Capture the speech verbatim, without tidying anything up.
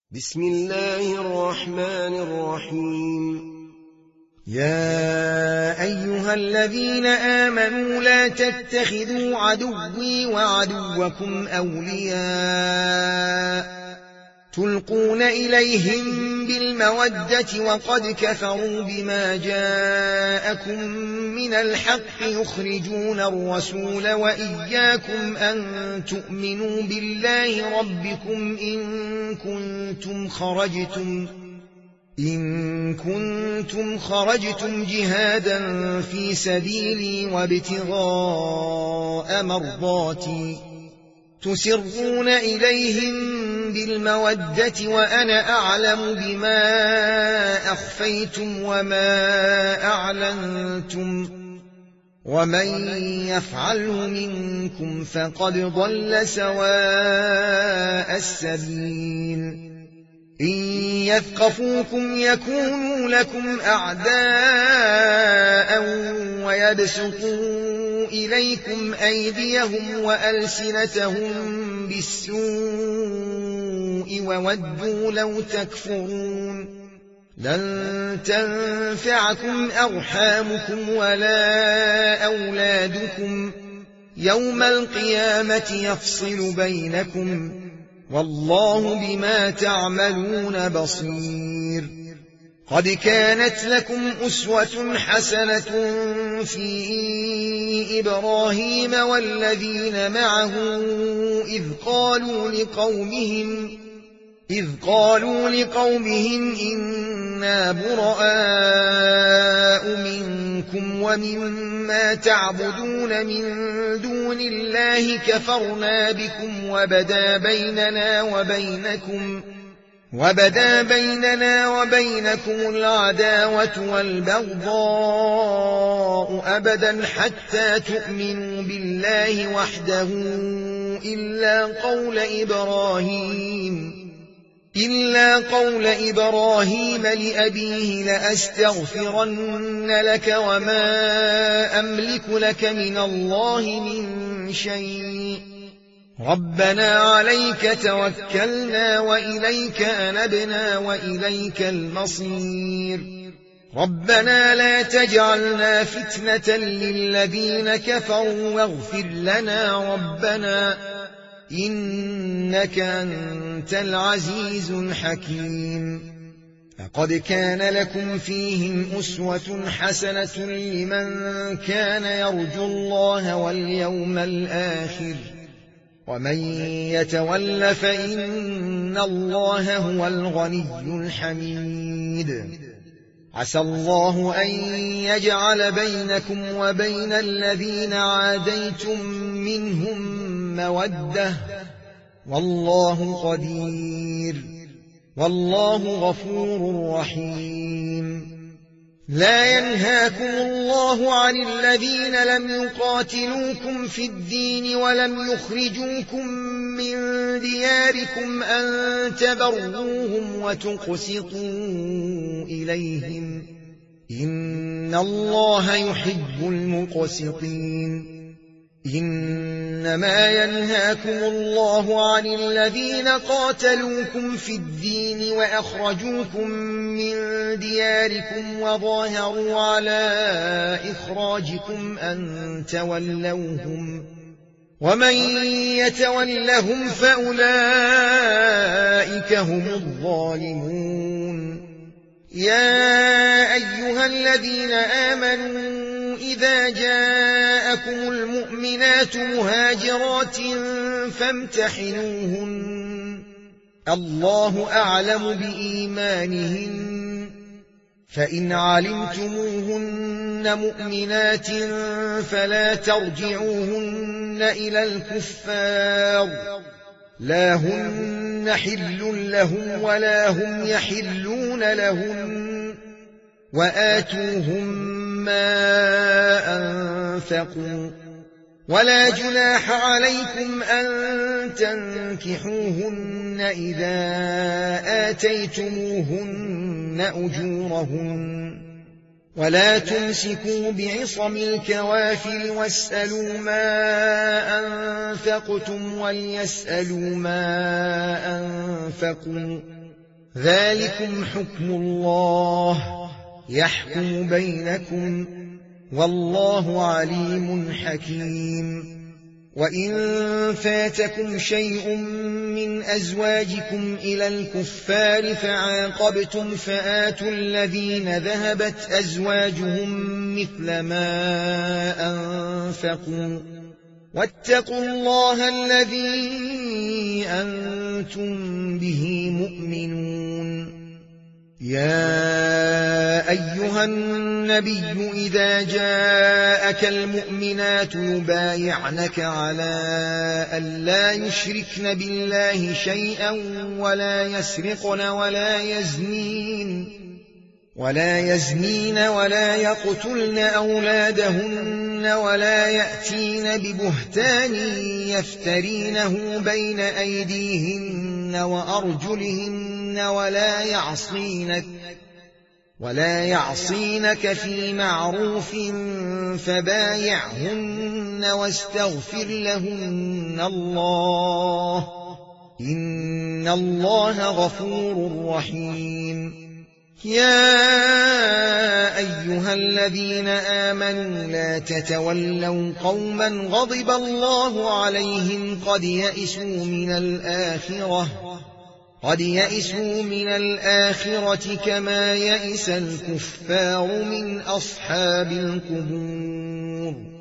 بسم الله الرحمن الرحيم. يا أيها الذين آمنوا لا تتخذوا عدوي وعدوكم أولياء تلقون إليهم بالمودة وقد كفروا بما جاءكم من الحق يخرجون الرسول وإياكم أن تؤمنوا بالله ربكم إن كنتم خرجتم إن كنتم خرجتم جهادا في سبيلي وابتغاء مرضاتي تسرون إليهم بالمودة وأنا أعلم بما أخفيتم وما أعلنتم ومن يفعله منكم فقد ضل سواء السبيل. إن يثقفوكم يكونوا لكم أعداء ويبسطوا إليكم أيديهم وألسنتهم بالسوء وودوا لو تكفرون. لن تنفعكم أرحامكم ولا أولادكم يوم القيامة يفصل بينكم والله بما تعملون بصير. قد كانت لكم أسوة حسنة في إبراهيم والذين معه إذ قالوا لقومهم إذ قالوا لقومهم إنا براء منكم ومما تعبدون من دون الله كفرنا بكم وبدا بيننا وبينكم وبدا بيننا وبينكم العداوة والبغضاء أبدا حتى تؤمنوا بالله وحده إلا قول إبراهيم إلا قول إبراهيم لأبيه لأستغفرن لك وما أملك لك من الله من شيء ربنا عليك توكلنا وإليك أنبنا وإليك المصير. ربنا لا تجعلنا فتنة للذين كفروا واغفر لنا ربنا إنك أنت العزيز الحكيم. لقد كان لكم فيهم أسوة حسنة لمن كان يرجو الله واليوم الآخر ومن يتول فإن الله هو الغني الحميد. عسى الله أن يجعل بينكم وبين الذين عاديتم منهم مودة والله قدير والله غفور رحيم. لا ينهاكم الله عن الذين لم يقاتلوكم في الدين ولم يخرجوكم من دياركم أن تبروهم وتقسطوا إليهم إن الله يحب المقسطين. إنما ينهاكم الله عن الذين قاتلوكم في الدين وأخرجوكم من دياركم وظاهروا على إخراجكم أن تولوهم ومن يتولهم فأولئك هم الظالمون. يا أيها الذين آمنوا إذا جاءكم المؤمنات مهاجرات فامتحنوهن الله أعلم بإيمانهن فإن علمتموهن مؤمنات فلا ترجعوهن إلى الكفار لا هن حل لهم ولا هم يحلون لهم وآتوهم ما أنفقوا ولا جناح عليكم أن تنكحوهن إذا آتيتموهن أجورهن ولا تمسكوا بعصم الكوافر واسألوا ما أنفقتم وليسألوا ما أنفقوا ذلكم حكم الله يحكم بينكم والله عليم حكيم. وإن فاتكم شيء من أزواجكم إلى الكفار فعاقبتم فآتوا الذين ذهبت أزواجهم مثل ما أنفقوا واتقوا الله الذي أنتم به مؤمنون. يا أيها النبي إذا جاءك المؤمنات يبايعنك على أن لا يشركن بالله شيئا ولا يسرقن ولا يزنين ولا يزنين ولا يقتلن أولادهن ولا يأتين ببهتان يفترينه بين أيديهن وأرجلهن ولا يعصينك ولا يعصينك في معروف فبايعهن واستغفر لهن الله إن الله غفور رحيم. يا أيها الذين آمنوا لا تتولوا قوما غضب الله عليهم قد يئسوا من الآخرة قد يئسوا من الآخرة كما يئس الكفار من أصحاب القبور.